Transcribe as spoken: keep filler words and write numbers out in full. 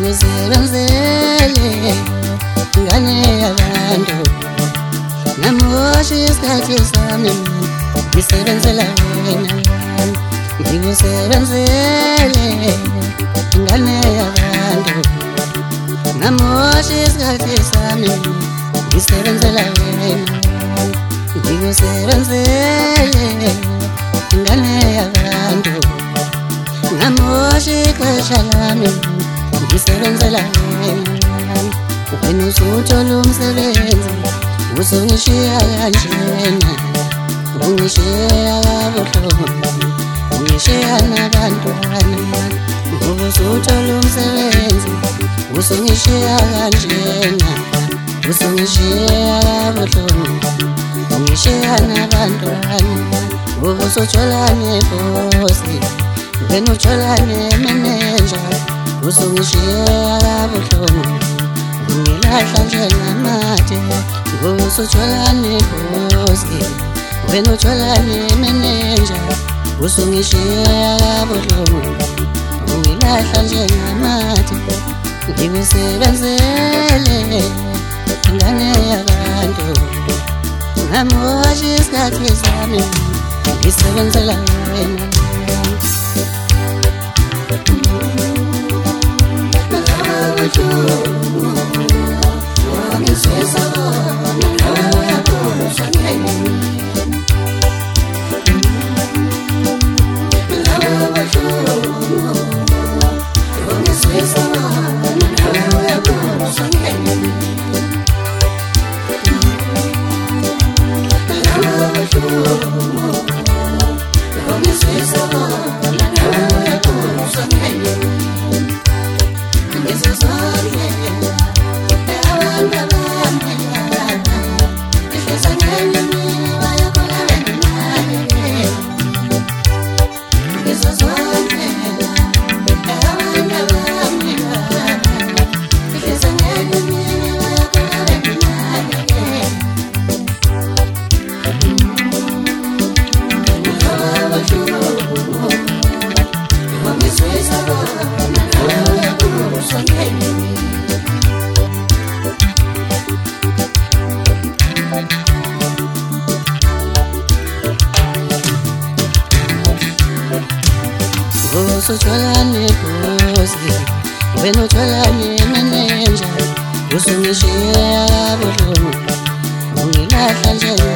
ngikusebenzele ngane yabantu namuhla isikhathi sami ngisebenzela wena ngikusebenzele ngane yabantu namuhla isikhathi sami ngisebenzela wena ngikusebenzele ngane yabantu namuhla ixesha lami ngisebenzela wena wena usuthola umsebenzi uzongishiya kanjena ungishiya kabuhlungu ungishiya nabantwana ngoba usuthola umsebenzi uzongishiya kanjena uzongishiya kabuhlungu ungishiya nabantwana ngoba usuthola nebhosi wena uthola nemeneja uzongishiya kabuhlungu ungilahla njengamathe ngoba usuthola nebhosi wena uthola nemeneja uzongishiya kabuhlungu ungilahla njengamathe ngikusebenzele ngane yabantu namuhla isikhathi sami ngisebenzela wena usuthola nebhosi wena uthola nemeneja uzongishiya kabuhlungu ungilahla nje